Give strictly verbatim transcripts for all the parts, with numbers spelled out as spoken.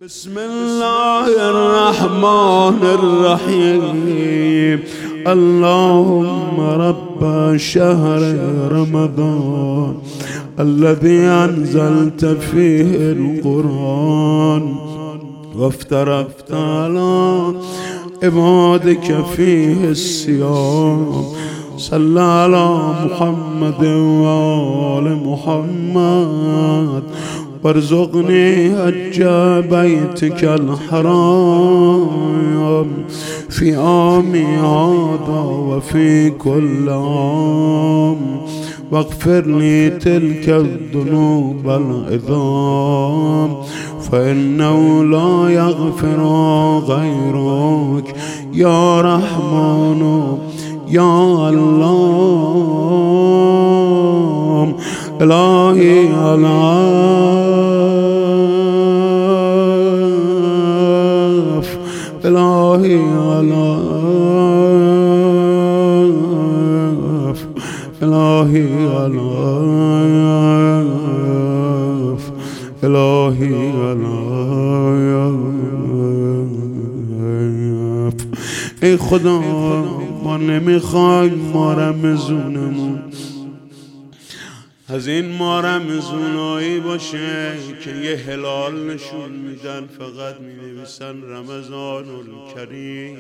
بسم الله الرحمن الرحيم. اللهم رب شهر رمضان الذي أنزلت فيه القرآن وافترضت على عبادك فيه الصيام، صل على محمد وآل محمد وارزقني حج بيتك الحرام في عامي هذا وفي كل عام، واغفر لي تلك الذنوب العظام فإنه لا يغفر غيرك يا رحمن يا الله. إلهي العاف، إلهي العاف، إلهي العاف، إلهي العاف. ای خدا ما نمیخوایم ما رمضونمون از این ما رمضونایی باشه که یه هلال نشون میدن فقط مینویسن رمضان الکریم،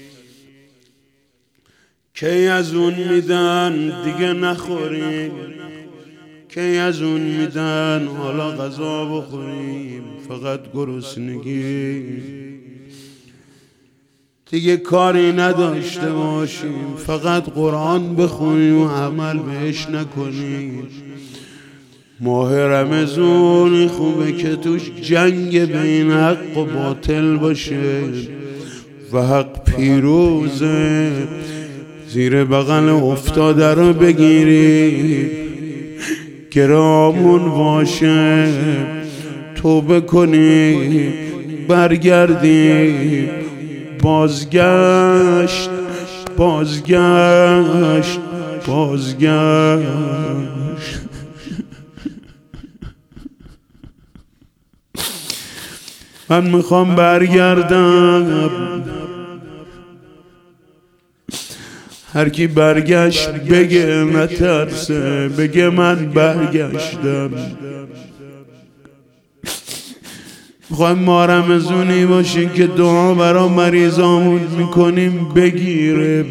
کی از اون میدن دیگه نخوریم، کی از اون میدن حالا غذا بخوریم فقط گرسنگی، دیگه کاری نداشته باشیم فقط قرآن بخونیم و عمل بهش نکنیم. ماه رمضان خوبه که توش جنگ بین حق و باطل باشه و حق پیروزه، زیر بغل افتاده رو بگیری گرامون باشه، توبه کنی برگردی، بازگشت بازگشت بازگشت. من میخوام برگردم، هر کی برگشت بگه نترسه، بگه من برگشتم. میخوایم ما رمضونی باشیم که دعا برا مریضامون میکنیم بگیره،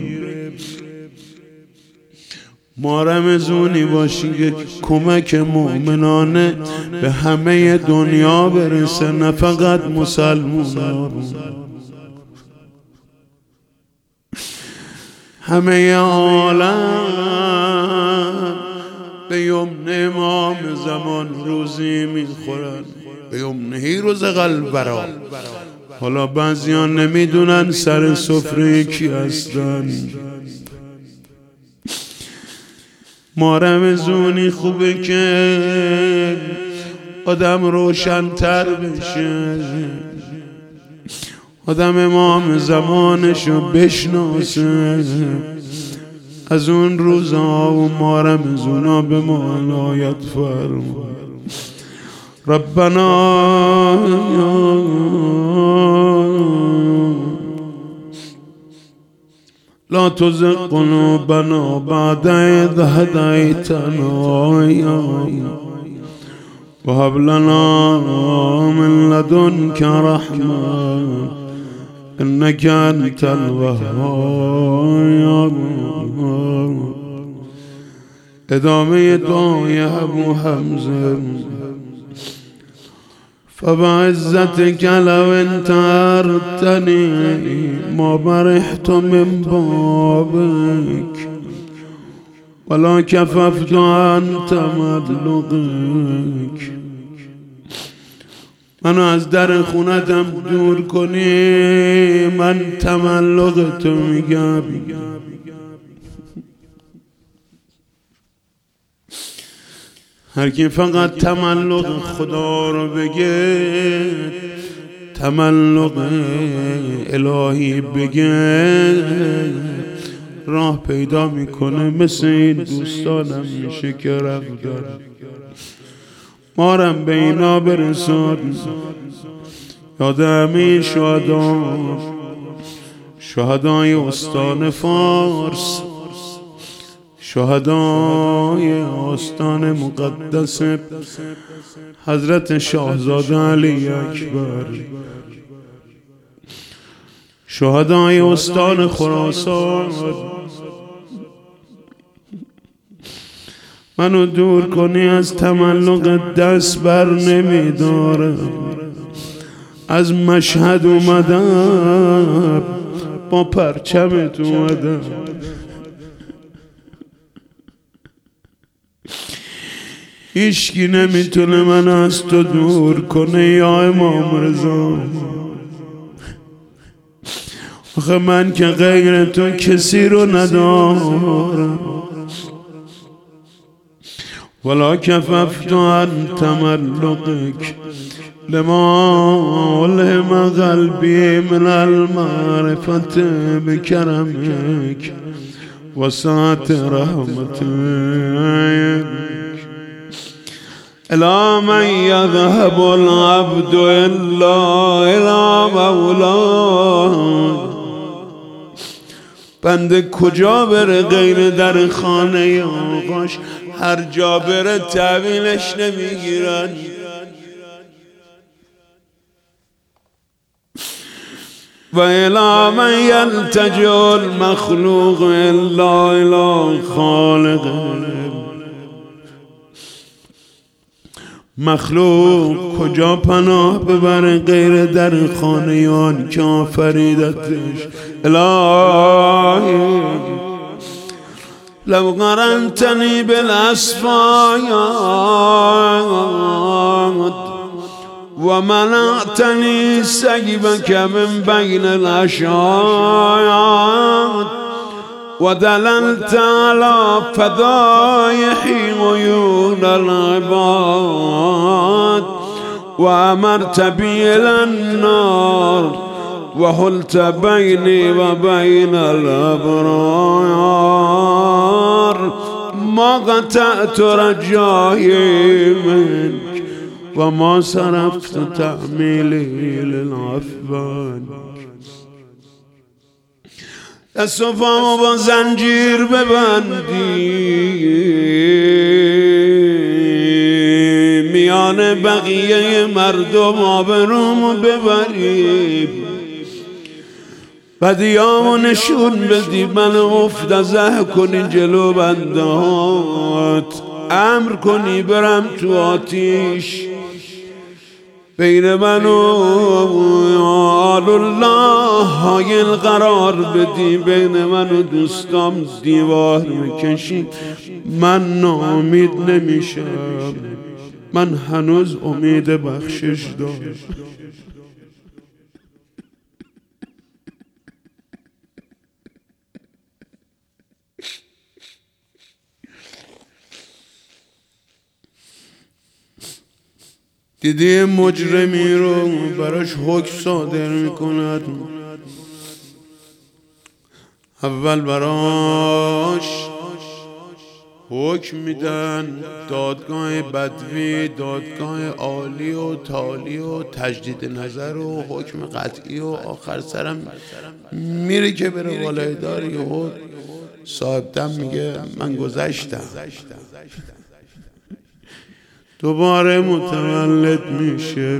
ما رمضونی باشیم که کمک مؤمنانه به همه دنیا برسه نه فقط مسلمان. همه عالم به یمن امام زمان روزی میخورن، به یمنهی روز قلبرا. حالا بعضیان نمیدونن سر سفره کی هستن. ما رمضونی خوبه که آدم روشن‌تر بشه، آدم امام زمانشو بشناسه، از اون روزها و ما رمضونا به ما عنایت فرما. ربنا لا تزغ قلوبنا بعد إذ هديتنا وهب لنا من لدنك رحمة إنك أنت الوهاب. ادامه دعای ابو حمزه فبعزتك لو انتهرتني ما برحت من بابك ولا كففت عن تملقك. منو از در خونتم دور کنی من تملقتو میگم. هر کی فقط تملق خدا رو بگه، تملق الهی بگه، راه پیدا میکنه. مثل این دوستانم میشه که رفتن، مارم به اینا برسان یاد همین شهدا، شهدای استان فارس، شهدای آستان مقدس حضرت شاهزاده علی اکبر، شهدای استان خراسان. منو دور کنی از تملق دست بر نمیدارم. از مشهد اومدم با پرچمت اومدم. هیچکی نمیتونه من از تو دور کنه یا امام رضا. آخه من که غیر تو کسی رو ندارم. ولا کففت عن تملقک لما علم قلبی من المعرفت بکرمک وسعت رحمتک الی من یذهب العبد الا الی مولاه. بنده کجا بره غیر در خانه آقاش؟ هر جا بره تحویلش نمیگیرن. و الی من یلتجئ المخلوق الا الی خالقه. مخلوق کجا پناه ببره غیر در خانه آن که آفریدتش؟ الهی لو قرنتنی بالاسفاد و منعتنی سیبک من بین الاشعاد و دللت على فضایحی عیون العباد و امرت بی النار و حلت بینی و بین الابرار ما قطعت رجایی منک و ما صرفت تعمیلی للعفوان. دست و پامو با زنجیر ببندی، میان بقیه مردم آبرومو ببری، بدیامو نشون بدی، من مفتضح کنی جلو بندهات، امر کنی برم تو آتیش، بین من و آل الله حایل قرار بدی، بین من و دوستام دیوار بکشی. من ناامید نمیشم، من هنوز امید بخشش دارم. دیدی مجرمی رو براش حکم صادر میکند، اول براش حکم میدن، دادگاه بدوی، دادگاه عالی و تالی و تجدید نظر و حکم قطعی و آخر سرم میره که بره والای داری و صاحب دم میگه من گذشتم. دوباره متولد میشه.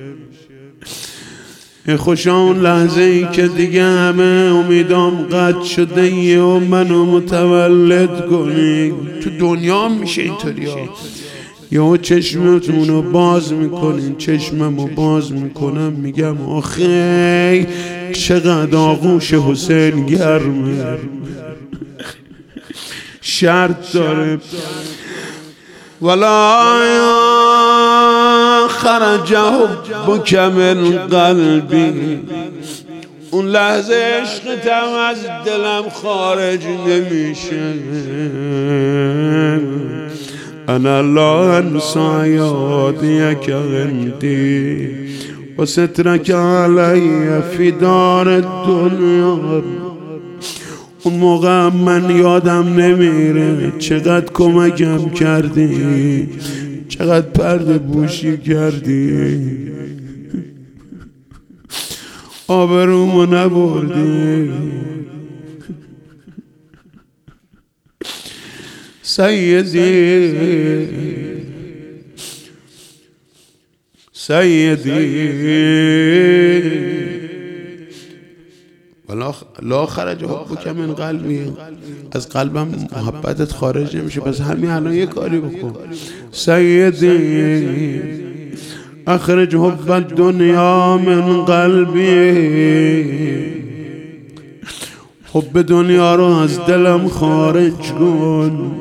خوشا اون لحظه ای که دیگه همه امیدام قطع شده یه و منو متولد کنی. تو دنیا میشه اینطوری ها، یا چشمتونو باز میکنین، چشممو باز میکنم میگم آخه چقدر آغوش حسین گرمه، شرط داره. ولا خرج حبک من قلبی، اون لحظه عشقتم از دلم خارج نمیشه. انا لا انسى یادیک عندی و سترک علی فی دار الدنیا. اون موقع من یادم نمیره چقدر کمکم کردی، چقدر پرده پوشی کردی. آبرومو نبردی سیدی سیدی لا خرج حبک من قلبی، از قلبم محبتت خارج نمیشه، پس همین الان یه کاری بکن. سیدی اخرج حب الدنیا من قلبی، حب دنیا رو از دلم خارج کن،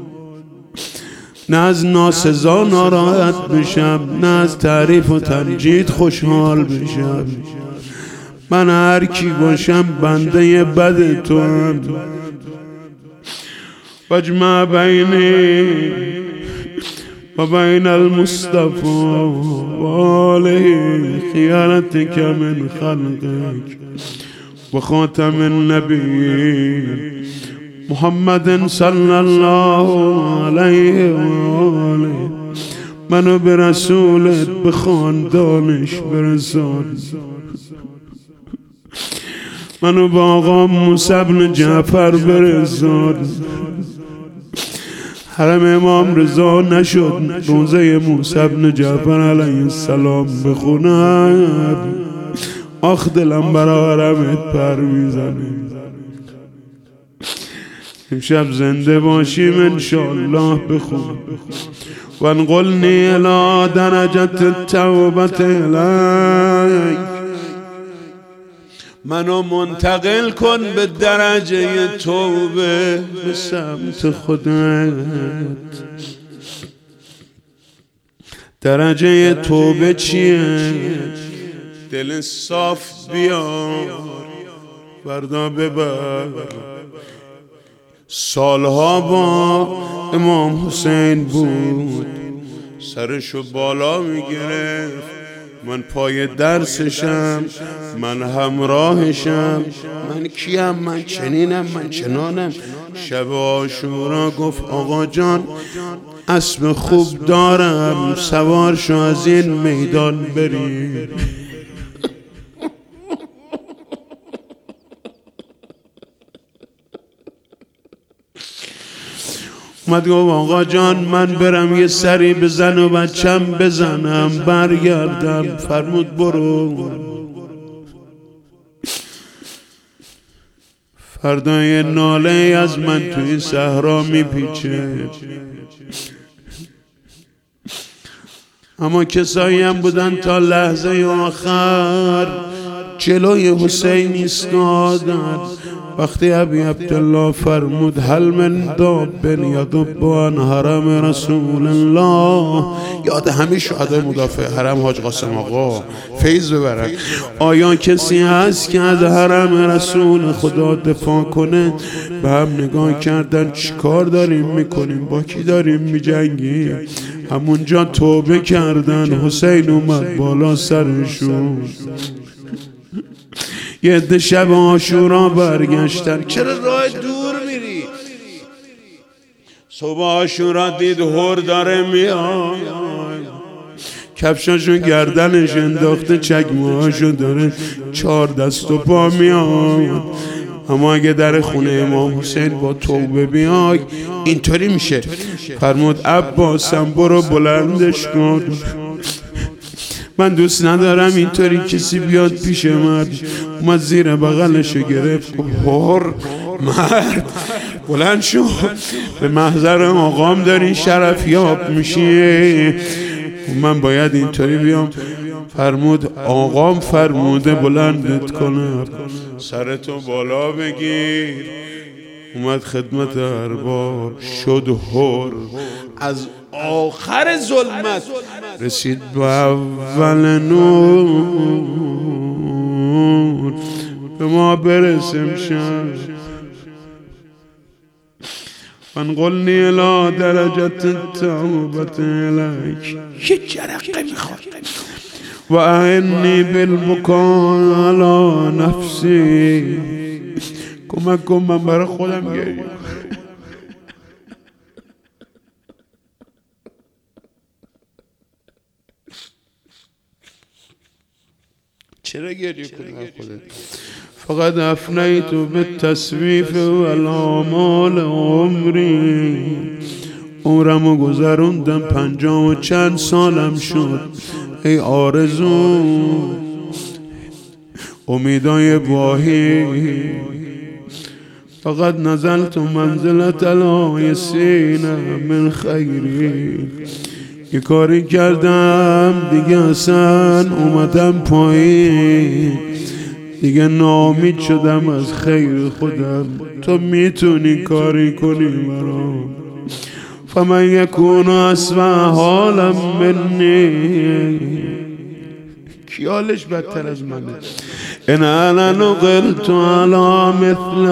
نه از ناسزا ناراحت بشم، نه از تعریف و تمجید خوشحال بشم. من هر کی باشم بنده بد تو هم. واجمع بینی و بین المصطفى و آله خیانتک من خلقک و خاتم النبیین محمد صلی الله علیه و آله. منو به رسولت به خاندانش برسان، منو با آقا موسی بن جعفر برسان. حرم امام رضا نشد روزه موسی بن جعفر علیه السلام بخونم، آخ دلم برا حرمت پر میزنه. امشب زنده باشیم انشاءالله بخون. وانقلنی الی درجت التوبت الیک، منو منتقل کن به درجه توبه به سمت خودت. درجه توبه چیه؟ دل صاف بیار فردا ببر. سالها با امام حسین بود، سرشو بالا میگرفت، من پای درسشم، من همراهشم، من کیم، من چنینم، من چنانم. شب عاشورا گفت آقا جان اسب خوب دارم، سوار شو از این میدان بری. اومد گفت آقا جان من برم یه سری بزن و بچم بزنم برگردم. فرمود برو. فردای ناله از من توی صحرا میپیچه، اما کسایی هم بودن تا لحظه آخر جلوی حسین ایستادن. وقتی ابی عبدالله فرمود هل من داب یدب عن حرم رسول الله، یاد همه شهدای مدافع حرم حاج قاسم آقا فیض ببرن، آیا کسی هست که از حرم رسول خدا دفاع کنه؟ به هم نگاه کردن چی کار داریم میکنیم، با کی داریم میجنگیم؟ همونجا توبه کردن. حسین اومد بالا سرشون. یه عده شب عاشورا برگشتن. چرا راه دور میری؟ صبح عاشورا دید هور داره میاد، کفشاشو گردنش انداخته، چکمه‌هاشو داره چهار دست و پا میاد. اما اگه در خونه امام حسین با توبه بیای اینطوری میشه. فرمود عباسم برو بلندش کن، من دوست ندارم اینطوری کسی بیاد پیش من. اومد زیر بغلشو گرفت، هور مرد بلند شو، به محضر آقام داری شرفیاب میشی، من باید اینطوری بیام. فرمود آقام فرموده بلندت کنم، سرتو بالا بگیر. اومد خدمت ارباب، شد هور، از آخر ظلمت رسید به اول نور. به ما برسیم شد فانقلنی الی درجت التوبت الیک. یه جرقه میخواد. و اعنی بالبکا علی نفسی، کمک کن من برای خودم گریه. چرا گریه کنی خودت؟ فقط افنیت بالتسویف والآمال عمری، عمرمو گذروندم پنجاه و چند سالم شد ای آرزو امیدای واهی، فقط نزلت منزلت الایسین من خیری، یه کاری کردم دیگه اصلا اومدم پایین، دیگه ناامید شدم از خیر خودم، تو میتونی کاری کنی برام، فمن یکون اسوأ حالا منی، کیالش بدتر از منه، ان انا نقلت على مثل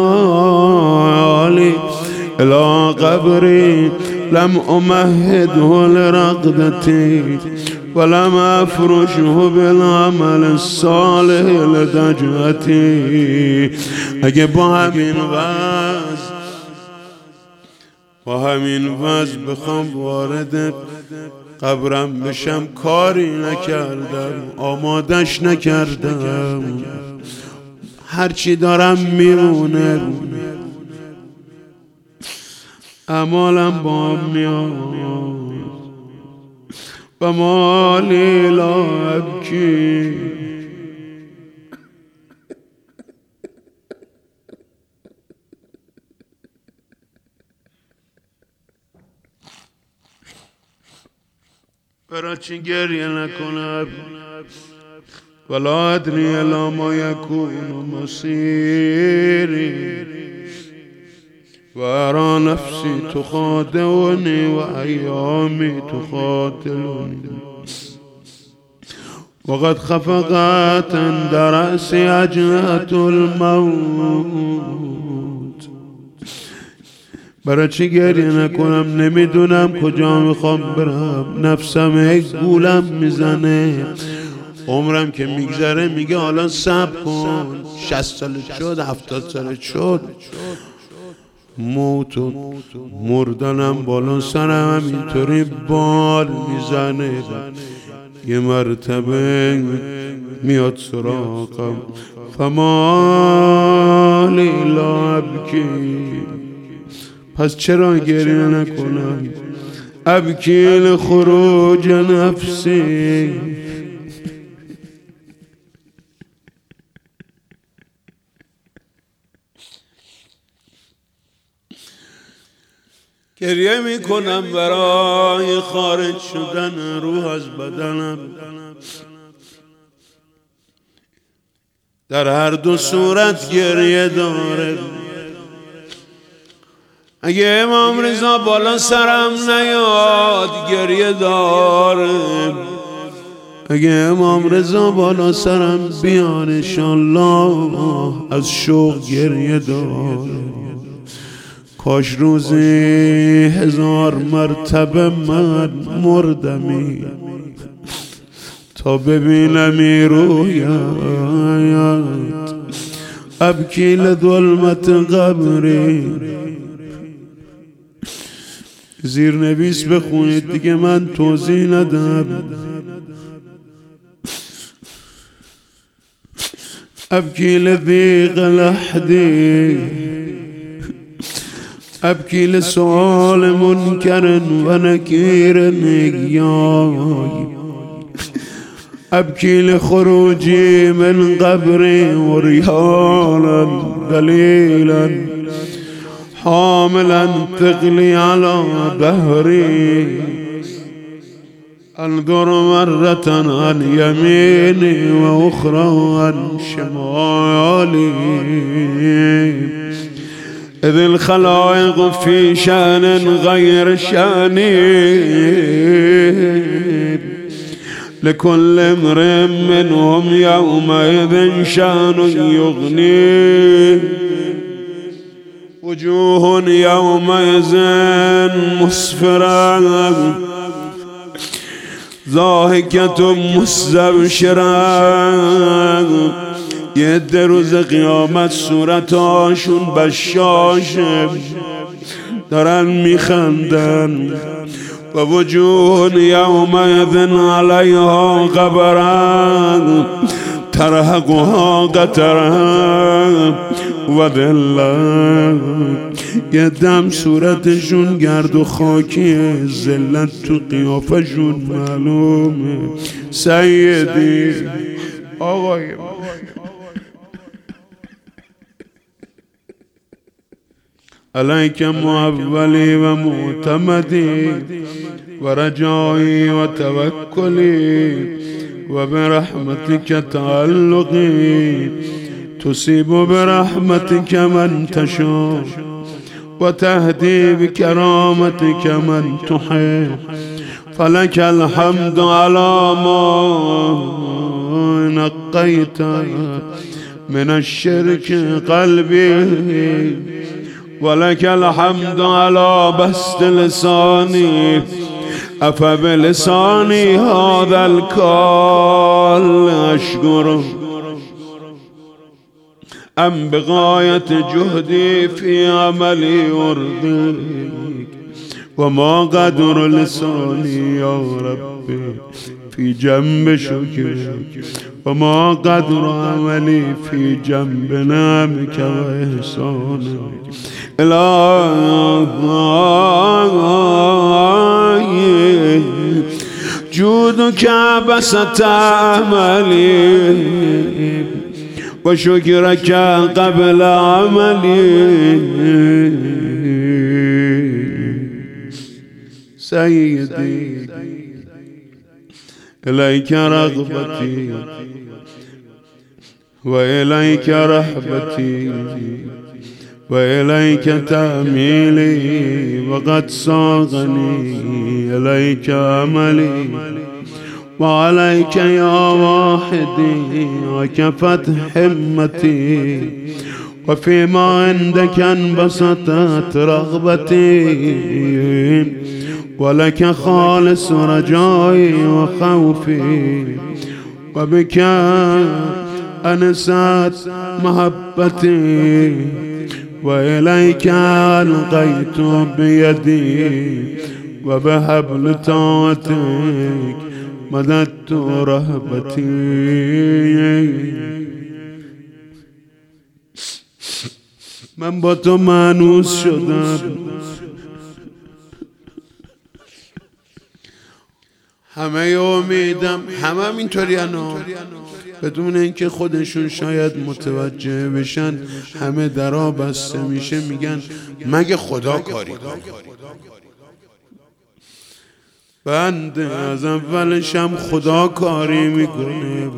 حالی الى قبری لم امهده لرقدتی ولم افرشه بالعمل الصالح لدجعتی. اگه با همین وضع با همین وضع بخوام وارد قبرم بشم کاری نکردم، آمادش نکردم، هرچی دارم میمونه، اعمالم با میاد و مالی لا ابکی. برای چی گریه نکنم ولا ادری الا ما یکون مصیری و ارا نفسی تخادعنی و ایامی تخاطلونی وقد خفقت عند رأسی اجنحة الموت. برای چی گریه نکنم؟ نمیدونم کجا میخوام برم، نفسم هی گولم میزنه، عمرم که میگذره میگه حالا صبر کن، شصت سالت شد، هفتاد سالت شد، موت و مردنم بالا سرم همینطوری بال میزنه، یه مرتبه میاد سراغم فمالی لا ابکی. پس چرا گریه نکنم؟ ابکی لخروج نفسی. گریه میکنم برای خارج شدن روح از بدنم، در هر دو صورت گریه داره. اگه امام رضا بالا سرم نیاد گریه داره، اگه امام رضا بالا سرم بیان انشالله از شوق گریه داره. کاش روزی هزار مرتبه من مردمی تا ببینمی رویت. ابکی لظلمت قبری. زیر نویس بخونید دیگه، من توضیح ندم. ابکی لضیق لحدی، ابکی لسؤال منکر و نکیر ایای، ابکی لخروجی من قبری و ریحالا دلیلا حاملا ثقلی علی بحری، انظر مرة عن یمینی و اخرى عن شمالی، اذ الخلائق في شأن غير شأني، لكل امرئ منهم يومئذ شأن يغنيه، وجوه يومئذ مسفرة ضاحكة مستبشرة. یه ده روز قیامت صورتاشون بشاشه، دارن میخندن. و وجوه یومئذ علیها غبرة، ترهقها قطره و دلت. یه دم صورتشون گرد و خاکیه، ذلت تو قیافشون معلومه. سیدی آقای علیک معولی و معتمدی و رجایی و توکلی و برحمتک تعلقی تصیب برحمتک من تشاء و تهدی بکرامتک من تحب. فلک الحمد علی ما نقیت من الشرك قلبي ولك الحمد على بسط لساني أفبلساني هذا الكال أشكره أم بغاية جهدي في عملي أرضيك وما قدر لساني يا ربي في جنب شكرك وما قدر عملي في جنب نعمك وإحسانك. إلهي جودك بسط عملي وشكرك قبل عملي. سيدي إليك رغبتي وإليك رحبتي وإليك تأميلي وقد صاغني إليك أملي وعليك يا واحدي وكفت همتي وفيما عندك انبسطت رغبتي ولك خالص رجائي وخوفي وبك أنست محبتي وإليك ألقيت بيدي وبحبل طاعتك مددت رهبتي. من با تو مانوس شدم، همه امیدم همه هم اینطوری انا بدون اینکه خودشون شاید متوجه بشن همه درا بسته میشه، میگن مگه خدا کاری کنه. بنده از اولشم خدا کاری میکنه،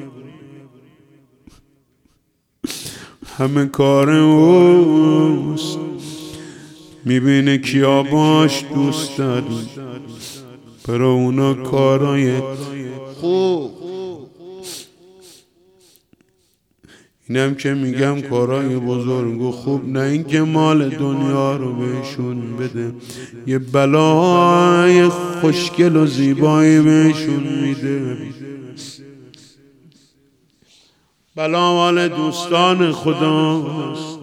همه کار اوست، میبینه کیا باش دوست داری، برای اونا کارای خوب. اینم که میگم کارای بزرگ و خوب، نه اینکه مال دنیا رو بهشون بده، یه بلای خوشگل و زیبایی بهشون میده. بلا مال دوستان خداست.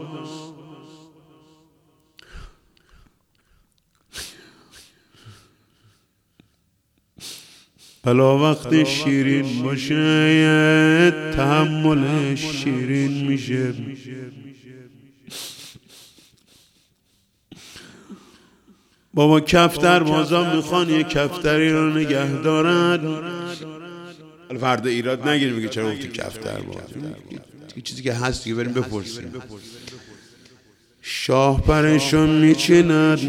بلا وقتی شیرین باشه تحملش شیرین میشه. بابا کفتر بازا میخوان یه کفتری رو نگه دارن، فردا ایراد نگیریم میگه چرا گفتی کفتر باز، یه چیزی که هست دیگه بریم بپرسیم. شاه پرشو میچینن،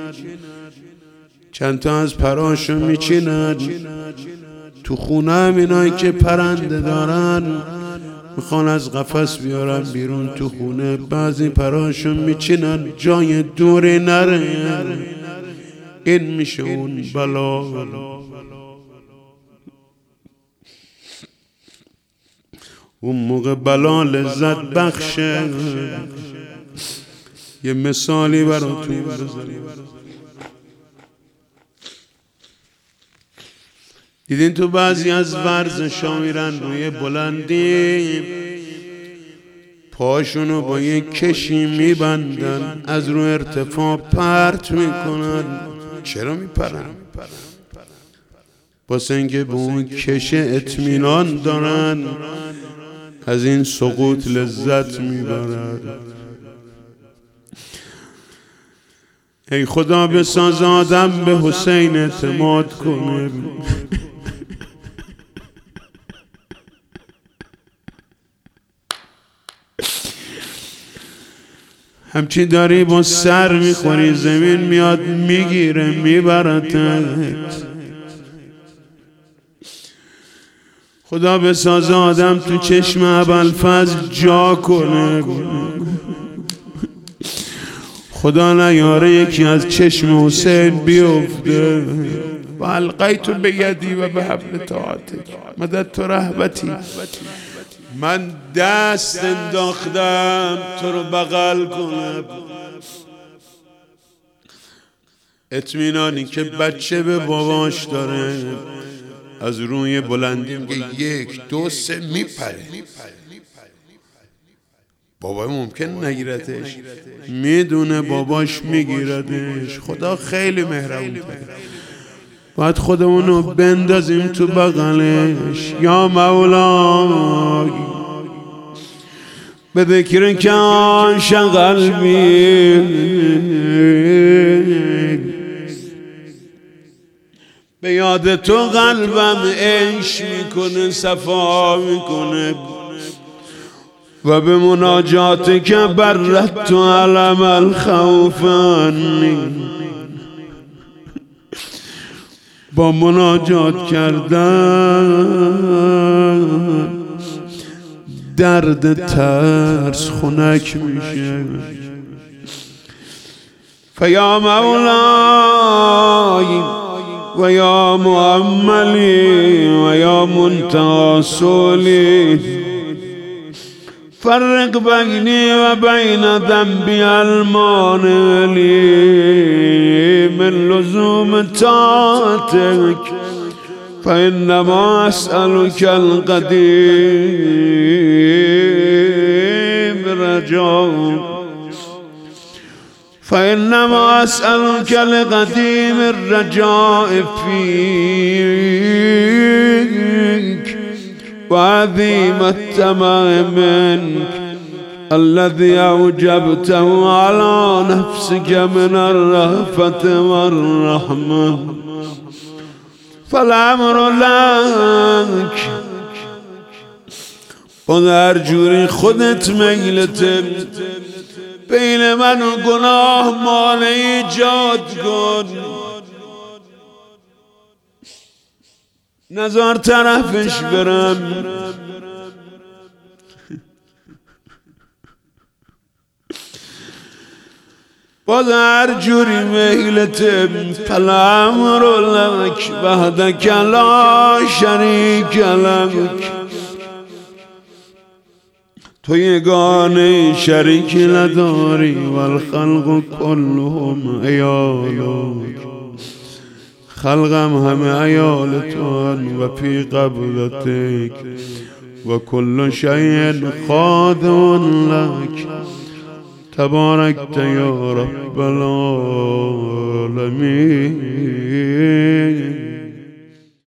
چند تا از پراشو میچینن تو خونه، هم اینایی که پرنده دارن میخوان از قفس بیارن بیرون تو خونه، بعضی پراشو میچینن جای دوری نره، این میشه اون بلا. اون موقع بلا لذت بخشه. یه مثالی براتون بزنیم. دیدین تو بعضی از ورزش‌ها میرن روی بلندی، پاشونو با یک کشی میبندن، از رو ارتفاع پرت میکنن. چرا میپرن؟ واسه اینکه به اون کش اطمینان دارن از این سقوط لذت میبرد. ای خدا بساز آدم به حسین اعتماد کنه. همچی داری با سر میخوری زمین میاد میگیره میبرتت. خدا بساز آدم تو چشم ابوالفضل جا کنه. خدا نیاره یکی از چشم حسین بیفته. و القیت بیدی و به حبل طاعتک مددت رهبتی. من دست انداختم تو رو بغل کنم. اطمینانی که بچه به باباش داره از روی بلندی میگه یک دو سه میپره. بابا ممکن نگیرتش، میدونه باباش میگیردش. خدا خیلی مهربونه. باید خودمونو بندازیم تو بغلش. یا مولا به ذکر که عاشق قلبی به یاد تو قلبم عیش میکنه صفا میکنه و به مناجات که برت تو علم الخوفانی. با مناجات کردن درد ترس خنک میشه. فیا مولای و یا مؤملی و یا منتهی صولی فرق بینی و بین ذنبی المانع لی من لزوم طاعتک فإنما أسألك القديم رجاء فإنما أسألك القديم الرجاء فيك وعظيم الطمع منك الذي أوجبته على نفسك من الرهفة والرحمة فالأمر لك. خود هر جوری خودت میلته بین من و گناه مانع ایجاد کن. نزار طرفش برم. باز هر جوری میلته فالامر لک وحدک لا شریک لک. تو یگانه شریک نداری والخلق كلهم عیالک. خلقم همه عیال توان و فی قبضتک و کل شیء خاضع لک تبارکت یا رب العالمین.